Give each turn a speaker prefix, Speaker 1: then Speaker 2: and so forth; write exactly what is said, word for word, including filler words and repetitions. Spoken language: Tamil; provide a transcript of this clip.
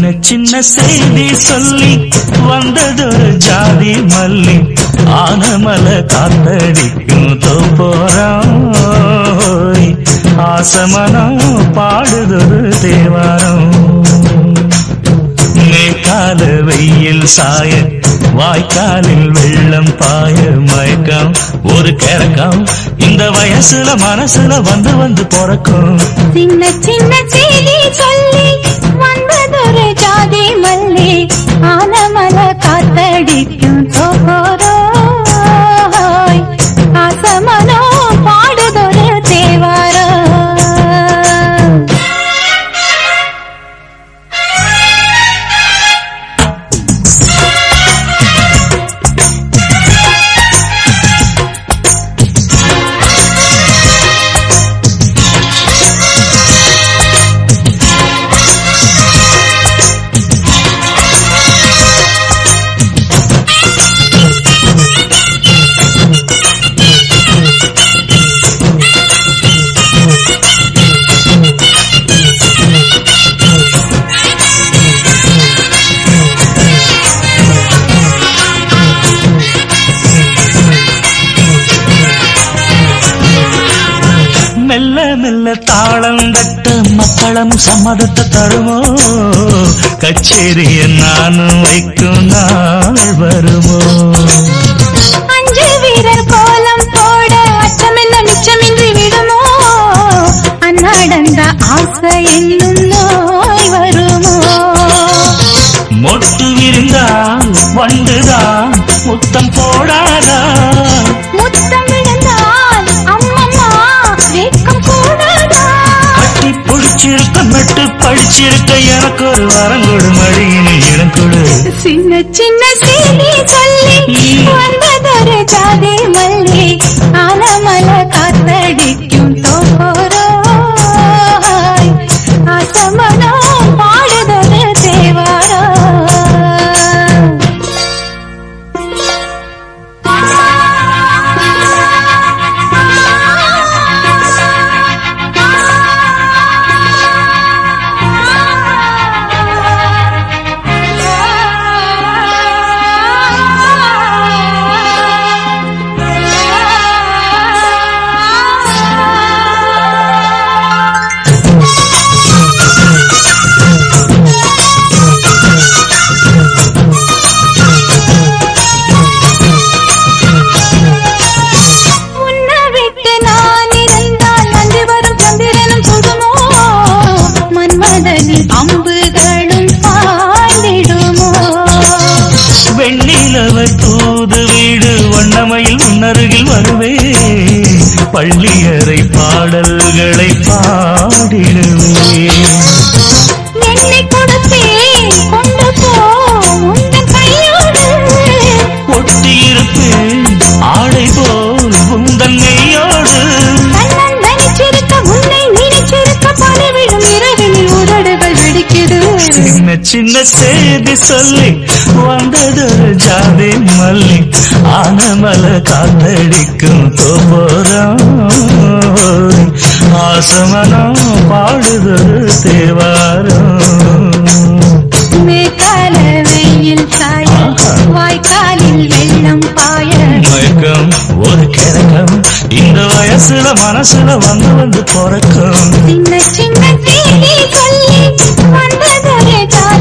Speaker 1: சின்ன செய்தி சொல்லி வந்ததொரு ஜாதி மல்லி ஆனமல காத்தடிக்கும் தோப்போரம் ஆசமனம் பாடுதொரு தேவாரம் மேற்கால வெயில் சாய வாய்க்காலில் வெள்ளம் பாய மயக்கம் ஒரு கிறக்கம் இந்த வயசுல மனசுல வந்து வந்து பிறக்கும்
Speaker 2: சின்ன சின்ன செய்தி சொல்லி வந்ததொரு ஜாதி மல்லி ஆனமல காத்தடிக்கும் தோப்போரோய் ஆசமனோ பாடுதொரு தேவாரம்
Speaker 1: மெல்ல மெல்ல தாளம் தட்ட மக்களும் சம்மதத்தை தருமோ கச்சேரிய நானும் வைக்கும் நாள் வருமோ
Speaker 2: அஞ்சு வீரர் கோலம் போட அச்சமென்ன மிச்சமின்றி விடுமோ அந்நாடந்த ஆசை என்னும் நோய் வருமோ
Speaker 1: மொட்டு விரிந்தான் வண்டுதான் முத்தம் போடாதா
Speaker 2: முத்தம் விழுந்தால் அம்மம்மா வெட்கம் கூடாதா
Speaker 1: கட்டி புடிச்சிருக்க மெட்டு படிச்சிருக்க எனக்கு ஒரு வரங்கொடு மழையினில் இடம் கொடு
Speaker 2: சின்ன சின்ன செய்தி சொல்லி வந்ததொரு ஜாதி மல்லி ஆனமல காத்தடிக்கும் தோப்போரோய் ஆசமனோ பாடுதொரு தேவாரம் அம்புகளும் பாய்ந்திடுமோ
Speaker 1: வெண்ணிலவை தூது வீடு வண்ணமையில் உன்னருகில் வருவே பள்ளியறை பாடல்களை பாடிடுவே
Speaker 2: என்னை கொடுத்தே கொண்டு போ உந்தன் கையோடு
Speaker 1: ஒட்டியிருப்பேன் ஆடை போல் உந்தன் மெய்யோடு
Speaker 2: கண்ணன் நினைச்சிருக்க உன்னை நினைச்சிருக்க பணிவிடும் இரவினில் உதடுகள் வெடிக்குது
Speaker 1: சின்ன சின்ன செய்தி சொல்லி வந்ததொரு ஜாதி மல்லி ஆனமல காத்தடிக்கும் தோப்போரம் ஆசமனம் பாடுதொரு தேவாரம்
Speaker 2: மேற்கால வெயில் சாய வாய்க்காலில் வெள்ளம் பாய
Speaker 1: மயக்கம் ஒரு கிறக்கம் இந்த வயசுல மனசுல வந்து வந்து பிறக்கும்
Speaker 2: சின்ன சின்ன செய்தி சொல்லி வந்ததொரு ஜாதி